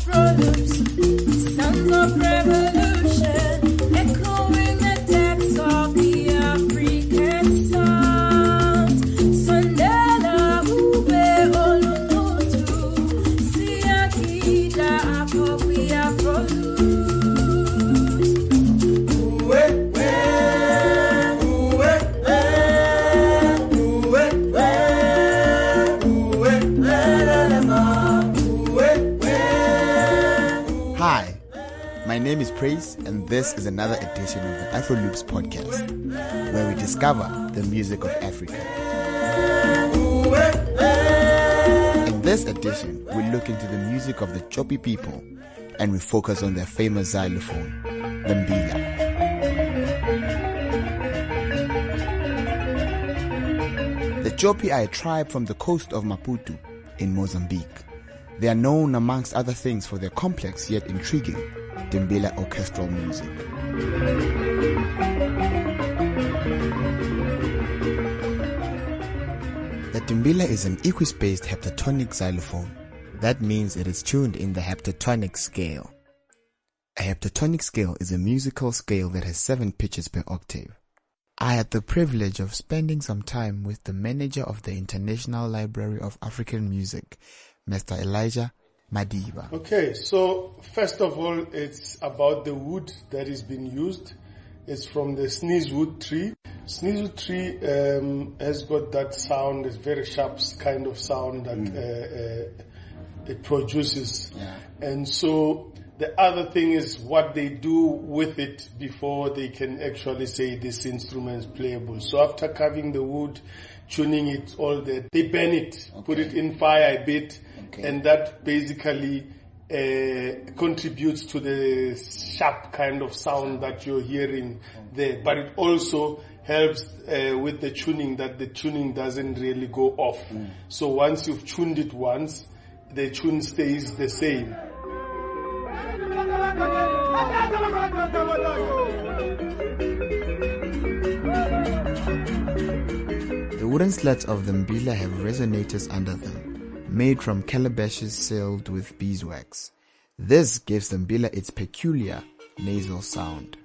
My name is Praise, and this is another edition of the Afro Loops podcast, where we discover the music of Africa. In this edition, we look into the music of the Chopi people, and we focus on their famous xylophone, the mbila. The Chopi are a tribe from the coast of Maputo in Mozambique. They are known, amongst other things, for their complex yet intriguing Dimbila orchestral music. The Dimbila is an equispaced heptatonic xylophone. That means it is tuned in the heptatonic scale. A heptatonic scale is a musical scale that has 7 pitches per octave. I had the privilege of spending some time with the manager of the International Library of African Music, Mr. Elijah Madiba. Okay, so first of all, it's about the wood that is being used. It's from the sneezewood tree. Sneezewood tree has got that sound, it's very sharp kind of sound that it produces. Yeah. And so the other thing is what they do with it before they can actually say this instrument is playable. So after carving the wood, tuning it, all that, they burn it, put it in fire a bit, and that basically contributes to the sharp kind of sound that you're hearing there. But it also helps with the tuning, that the tuning doesn't really go off. So once you've tuned it once, the tune stays the same. The wooden slats of the mbila have resonators under them, made from calabashes sealed with beeswax. This gives the mbila its peculiar nasal sound.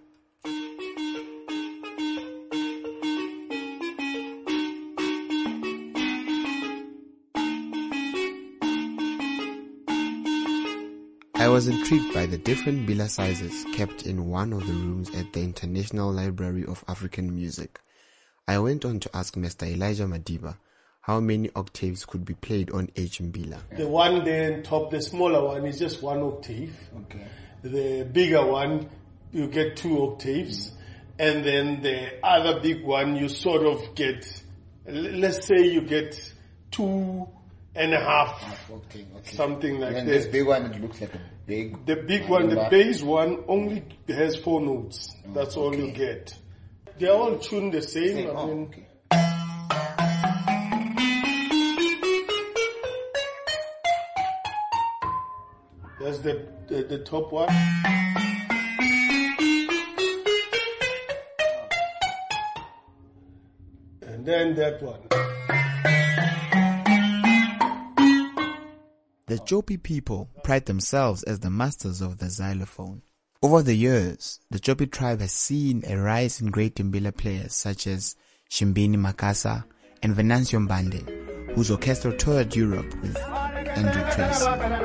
I was intrigued by the different mbila sizes kept in one of the rooms at the International Library of African Music. I went on to ask Mr. Elijah Madiba how many octaves could be played on each mbila. The one there on top, the smaller one, is just 1 octave. Okay. The bigger one, you get 2 octaves. And then the other big one, you sort of get, let's say you get 2.5. Okay. Something like that. And this big one, it looks like a big... The big one, the bass one, only has 4 notes. That's all you get. They're all tuned the same. Okay. That's the top one. And then that one. The Chopi people pride themselves as the masters of the xylophone. Over the years, the Chopi tribe has seen a rise in great Dimbila players such as Shimbini Makasa and Venancio Mbande, whose orchestra toured Europe with Andrew Tracy.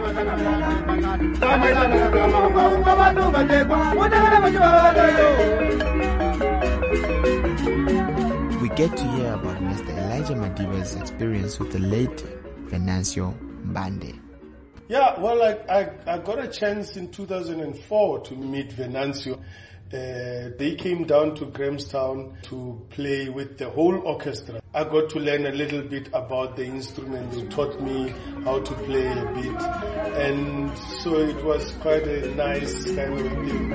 We get to hear about Mr. Elijah Madiba's experience with the late Venancio Mbande. Yeah, well, I got a chance in 2004 to meet Venancio. They came down to Grahamstown to play with the whole orchestra. I got to learn a little bit about the instrument. They taught me how to play a bit. And so it was quite a nice kind of thing.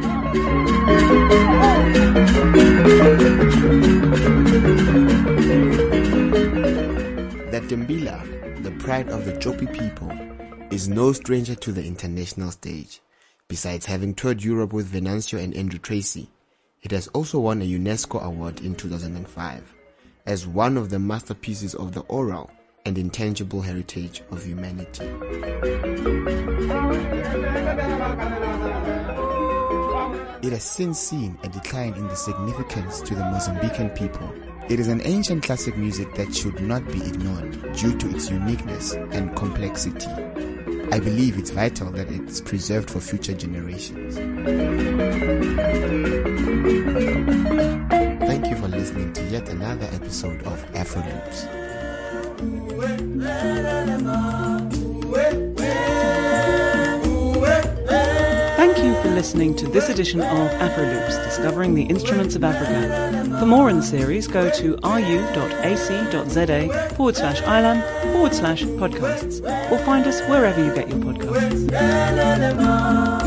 The Dimbila, the pride of the Chopi people, is no stranger to the international stage. Besides having toured Europe with Venancio and Andrew Tracy, it has also won a UNESCO award in 2005 as one of the masterpieces of the oral and intangible heritage of humanity. It has since seen a decline in the significance to the Mozambican people. It is an ancient classic music that should not be ignored due to its uniqueness and complexity. I believe it's vital that it's preserved for future generations. Thank you for listening to yet another episode of Afro Loops. Thank you for listening to this edition of Afro Loops, Discovering the Instruments of Africa. For more in the series, go to ru.ac.za/ilam/podcasts or find us wherever you get your podcasts.